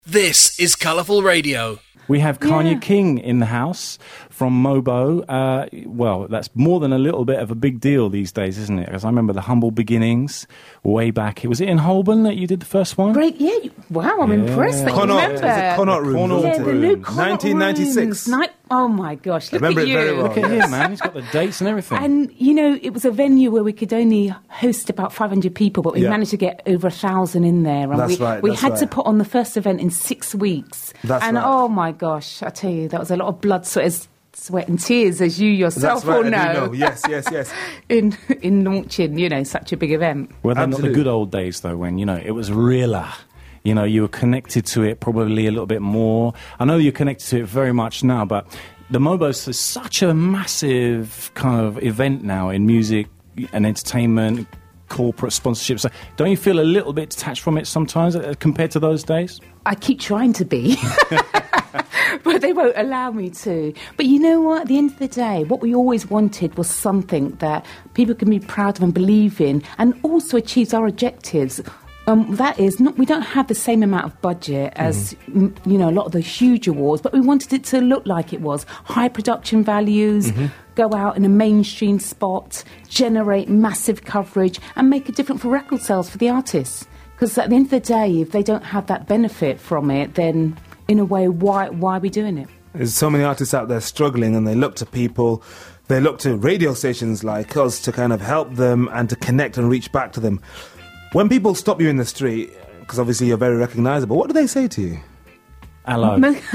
This is Colourful Radio. We have Kanye King in the house from Mobo. Well, that's more than a little bit of a big deal these days, isn't it? Because I remember the humble beginnings way back. Was it in Holborn that you did the first one? Great, yeah. Wow, I'm impressed that you remember. Was it Connaught Room? Yeah, the new Connaught 1996. Oh my gosh, look at remember you. it very well. Look at him, man. He's got the dates and everything. And, you know, it was a venue where we could only host about 500 people, but we managed to get over 1,000 in there. And we had to put on the first event in 6 weeks. Oh my gosh, I tell you, that was a lot of blood, sweat and tears, as you yourself all know. Yes. in launching, you know, such a big event. Well, they're not the good old days, though, when, you know, it was realer. You know, you were connected to it probably a little bit more. I know you're connected to it very much now, but the Mobos is such a massive kind of event now in music and entertainment, corporate sponsorships. So don't you feel a little bit detached from it sometimes compared to those days? I keep trying to be. But they won't allow me to. But you know what? At the end of the day, what we always wanted was something that people can be proud of and believe in, and also achieves our objectives. That is, we don't have the same amount of budget as, you know, a lot of the huge awards, but we wanted it to look like it was. High production values, go out in a mainstream spot, generate massive coverage, and make a difference for record sales for the artists. Because at the end of the day, if they don't have that benefit from it, then, in a way, why are we doing it? There's so many artists out there struggling, and they look to people, they look to radio stations like us to kind of help them and to connect and reach back to them. When people stop you in the street, because obviously you're very recognisable, what do they say to you? Hello.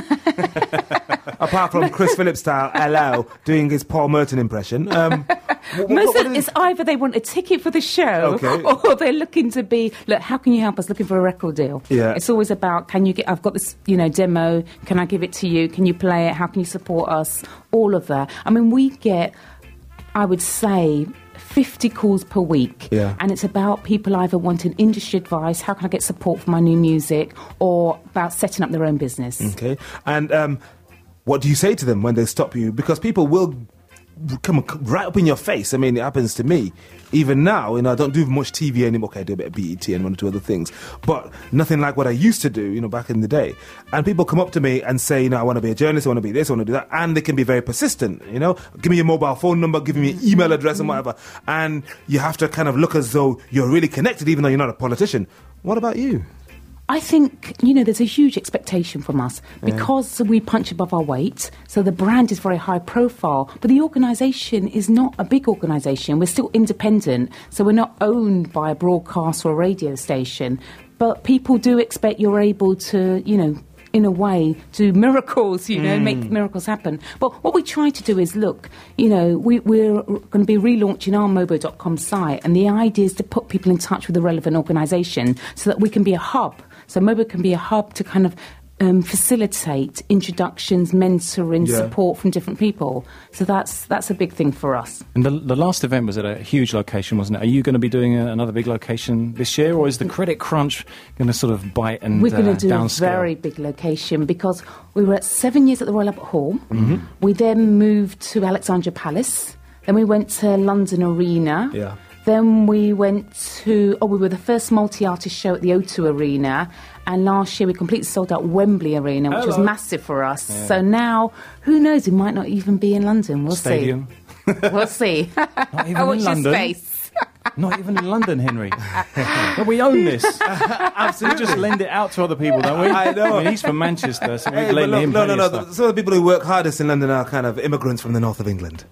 Apart from Chris Phillips style, hello, doing his Paul Merton impression. It's either they want a ticket for the show, or they're looking to be, look, how can you help us, looking for a record deal? Yeah. It's always about, I've got this, you know, demo, can I give it to you? Can you play it? How can you support us? All of that. I mean, we get, I would say, 50 calls per week, and it's about people either wanting industry advice, how can I get support for my new music, or about setting up their own business. Okay, and what do you say to them when they stop you? Because people will come right up in your face. I mean, it happens to me. Even now, you know, I don't do much TV anymore. Okay, I do a bit of BET and one or two other things, but nothing like what I used to do, you know, back in the day. And people come up to me and say, you know, I want to be a journalist, I want to be this, I want to do that. And they can be very persistent, you know. Give me your mobile phone number, give me your email address and whatever. And you have to kind of look as though you're really connected, even though you're not a politician. What about you? I think, you know, there's a huge expectation from us because we punch above our weight, so the brand is very high profile, but the organisation is not a big organisation. We're still independent, so we're not owned by a broadcast or a radio station, but people do expect you're able to, you know, in a way, do miracles, you know, make miracles happen. But what we try to do is, look, you know, we're going to be relaunching our Mobo.com site, and the idea is to put people in touch with the relevant organisation so that we can be a hub. So Mobo can be a hub to kind of facilitate introductions, mentoring, support from different people. So that's a big thing for us. And the last event was at a huge location, wasn't it? Are you going to be doing another big location this year, or is the credit crunch going to sort of bite and We're going to do downscale? A very big location because we were at 7 years at the Royal Albert Hall. We then moved to Alexandra Palace. Then we went to London Arena. Yeah. Then we went to, we were the first multi-artist show at the O2 Arena, and last year we completely sold out Wembley Arena, which was massive for us. Yeah. So now, who knows, we might not even be in London. We'll Stadium. See. We'll see. Not even in London. Space. Not even in London, Henry. But we own this. Absolutely. We just lend it out to other people, don't we? I know. I mean, he's from Manchester, so we blame him. No. Some of the people who work hardest in London are kind of immigrants from the north of England.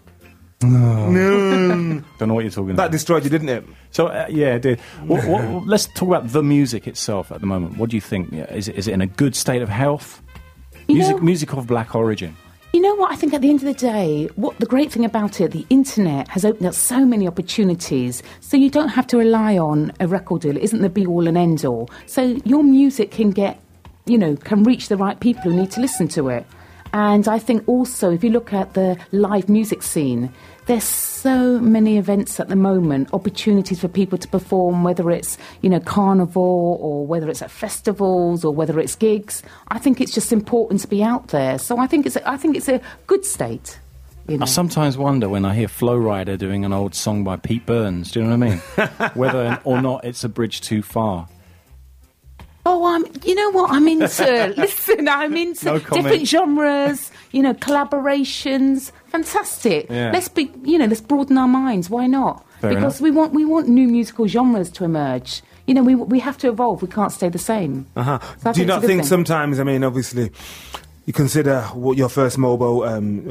No. Don't know what you're talking about. That destroyed you, didn't it? So, yeah, it did. Let's talk about the music itself at the moment. What do you think? Is it in a good state of health? Music of black origin. You know what? I think at the end of the day, the great thing about it, the internet has opened up so many opportunities. So you don't have to rely on a record deal. It isn't the be-all and end-all. So your music can can reach the right people who need to listen to it. And I think also, if you look at the live music scene, there's so many events at the moment, opportunities for people to perform, whether it's, carnival or whether it's at festivals or whether it's gigs. I think it's just important to be out there. So I think it's a good state. I sometimes wonder when I hear Flow Rider doing an old song by Pete Burns, do you know what I mean? Whether or not it's a bridge too far. Oh, you know what I'm into? Listen, I'm into No comment. different genres, collaborations. Fantastic. Yeah. Let's broaden our minds. Why not? Fair because enough. we want new musical genres to emerge. We have to evolve. We can't stay the same. Uh-huh. So I Do you it's a not good think thing. sometimes, I mean, obviously, you consider what your first Mobo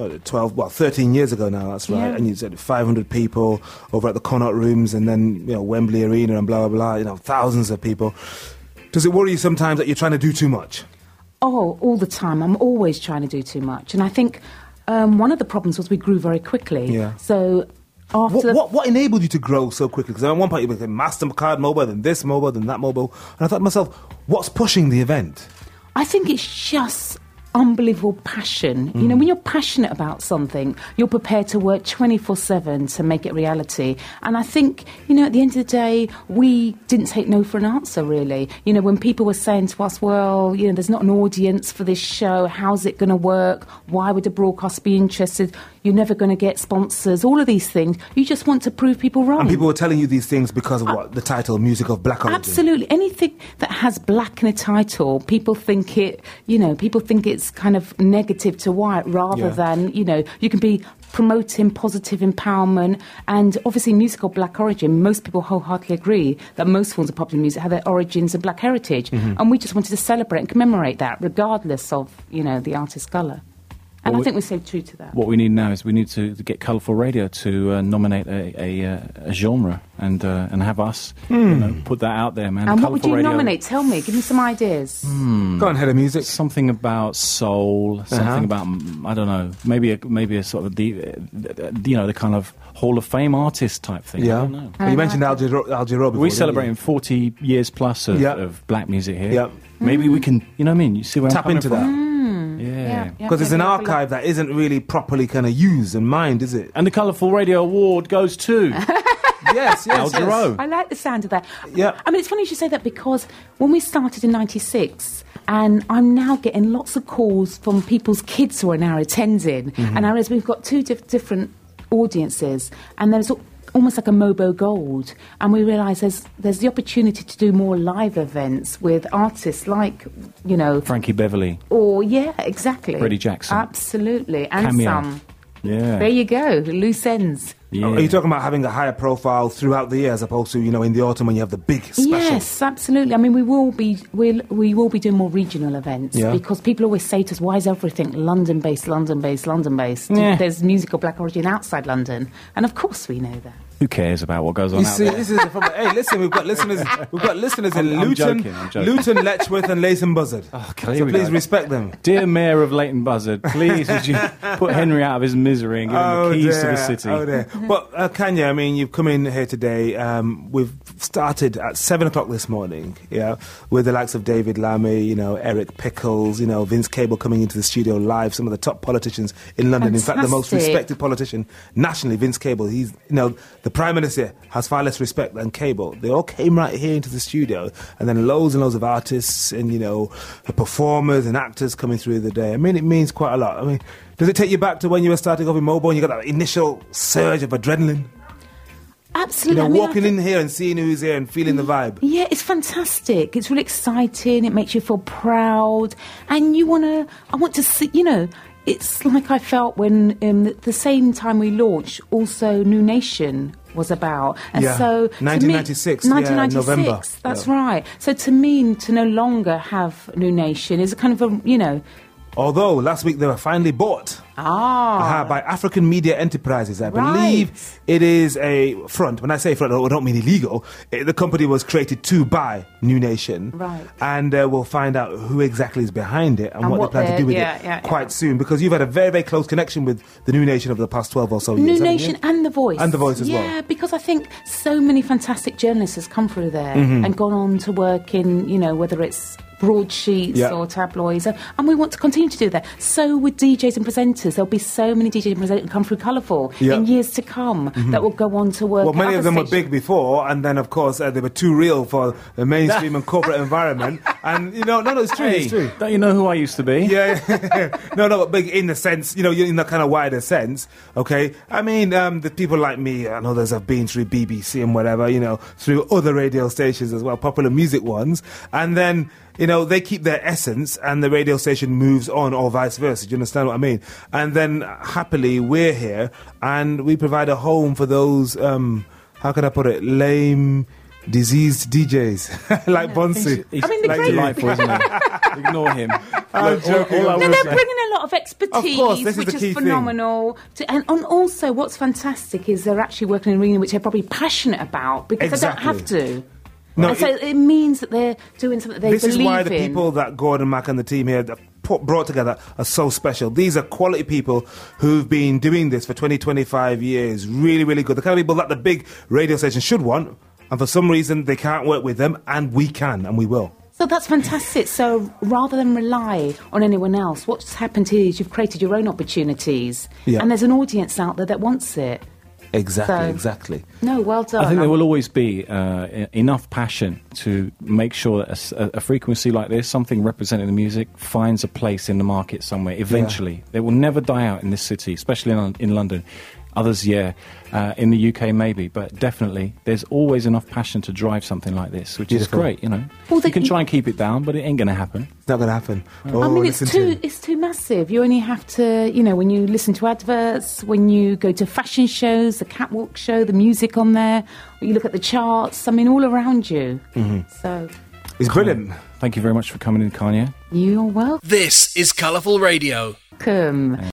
13 years ago now, that's right, Yeah. and you said 500 people over at the Connaught Rooms and then, Wembley Arena and blah, blah, blah, thousands of people. Does it worry you sometimes that you're trying to do too much? Oh, all the time. I'm always trying to do too much. And I think one of the problems was we grew very quickly. Yeah. So after... What enabled you to grow so quickly? Because at one point you became MasterCard Mobile, then this mobile, then that mobile. And I thought to myself, what's pushing the event? I think it's just unbelievable passion. When you're passionate about something, you're prepared to work 24/7 to make it reality. And I think, at the end of the day, we didn't take no for an answer, really. When people were saying to us, well, there's not an audience for this show, how's it going to work? Why would the broadcast be interested? You're never going to get sponsors, all of these things. You just want to prove people wrong. And people were telling you these things because of what? The title, Music of Black Origin. Absolutely. Anything that has black in a title, people think it's kind of negative to white rather Yeah. than, you can be promoting positive empowerment. And obviously musical black origin, most people wholeheartedly agree that most forms of popular music have their origins in black heritage. And we just wanted to celebrate and commemorate that regardless of, the artist's colour. And Well, I think we stayed true to that. What we need now is we need to get Colourful Radio to nominate a genre and have us put that out there, man. And what would Colourful you Radio, nominate? Tell me. Give me some ideas. Go on, Head of Music. Something about soul, something about I don't know, maybe a sort of the kind of Hall of Fame artist type thing. I Yeah. don't know. Well, you mentioned Al Jarreau before. We're didn't celebrating you? 40 years plus of, Yeah. of black music here. Yeah. Maybe we can, you know what I mean? You see where Tap I'm coming into from? that. Yeah. Because it's an archive that isn't really properly kind of used and mined, is it? And the Colourful Radio Award goes to Yes, Al Jarreau. I like the sound of that. Yeah. I mean, it's funny you should say that because when we started in 96, and I'm now getting lots of calls from people's kids who are now attending, and I realize we've got two different audiences, and there's almost like a Mobo Gold, and we realise there's the opportunity to do more live events with artists like, Frankie Beverly. or yeah, exactly, Freddie Jackson. Absolutely, and Cameo. some. Yeah. There you go, loose ends. Yeah. Are you talking about having a higher profile throughout the year as opposed to, in the autumn when you have the big special? Yes, absolutely. I mean, we will be doing more regional events because people always say to us, "Why is everything London-based, London-based, London-based?" Yeah. There's musical black origin outside London, and of course we know that. Who cares about what goes on You out see, there? this is hey, listen, we've got listeners in I'm Luton, joking, I'm joking. Luton, Letchworth, and Leighton Buzzard. Okay, So we please go. respect them. Dear Mayor of Leighton Buzzard, please would you put Henry out of his misery and give him the keys to the city? Oh dear. But Kanya, I mean, you've come in here today. We've started at 7 o'clock this morning, with the likes of David Lammy, Eric Pickles, Vince Cable coming into the studio live. Some of the top politicians in London. In fact, the most Fantastic. respected politician nationally, Vince Cable. He's, the Prime Minister has far less respect than Cable. They all came right here into the studio, and then loads and loads of artists and performers and actors coming through the day. I mean, it means quite a lot. I mean, does it take you back to when you were starting off in Mobo and you got that initial surge of adrenaline? Absolutely. I mean, I Walking in here and seeing who's here and feeling the vibe. Yeah, it's fantastic. It's really exciting. It makes you feel proud, and I want to see. It's like I felt when the same time we launched, also New Nation was about. And Yeah, so 1996, to me, yeah, November. That's Yeah. right. So to me, to no longer have New Nation is a kind of a, Although last week they were finally bought by African Media Enterprises. I believe it is a front. When I say front, I don't mean illegal. The company was created to buy New Nation. Right. And we'll find out who exactly is behind it and what they plan to do with it quite soon. Because you've had a very, very close connection with the New Nation over the past 12 or so years. New haven't Nation you? and The Voice. And The Voice as well. Yeah, because I think so many fantastic journalists has come through there and gone on to work in, whether it's broadsheets Yeah. or tabloids, and we want to continue to do that. So with DJs and presenters, there'll be so many DJs and presenters come through Colourful Yeah. in years to come that will go on to work. Well, many at of them other were big before, and then, of course, they were too real for the mainstream and corporate environment. And, no, it's true, it's true. Don't you know who I used to be? Yeah, no, but big in the sense, in the kind of wider sense, okay? I mean, the people like me and others have been through BBC and whatever, through other radio stations as well, popular music ones, and then, they keep their essence and the radio station moves on, or vice versa. Do you understand what I mean? And then, happily, we're here, and we provide a home for those, how can I put it, lame, diseased DJs, like Bonsu. He's I mean, the like great- delightful, isn't he? Ignore him. I'm joking. all I No, will they're say- bringing a lot of expertise, Of course, this is which the key is thing. phenomenal. And also, what's fantastic is they're actually working in an arena which they're probably passionate about because Exactly. they don't have to. No, and so it means that they're doing something they This believe is why the in. people that Gordon Mack and the team here that brought together are so special. These are quality people who've been doing this for 20, 25 years. Really, really good. The kind of people that the big radio station should want, and for some reason they can't work with them, and we can, and we will. So that's fantastic. So rather than rely on anyone else, what's happened here is you've created your own opportunities. Yeah. And there's an audience out there that wants it. Exactly. No, well done. I think there will always be enough passion to make sure that a frequency like this, something representing the music, finds a place in the market somewhere eventually. It will never die out in this city, especially in London. Others, in the UK maybe, but definitely there's always enough passion to drive something like this, which Beautiful. is great, Well, you can try and keep it down, but it ain't going to happen. It's not going to happen. Oh, I mean, it's listen to too massive. You only have to, when you listen to adverts, when you go to fashion shows, the catwalk show, the music on there, or you look at the charts. I mean, all around you. So It's brilliant. Thank you very much for coming in, Kanye. you're welcome. This is Colourful Radio.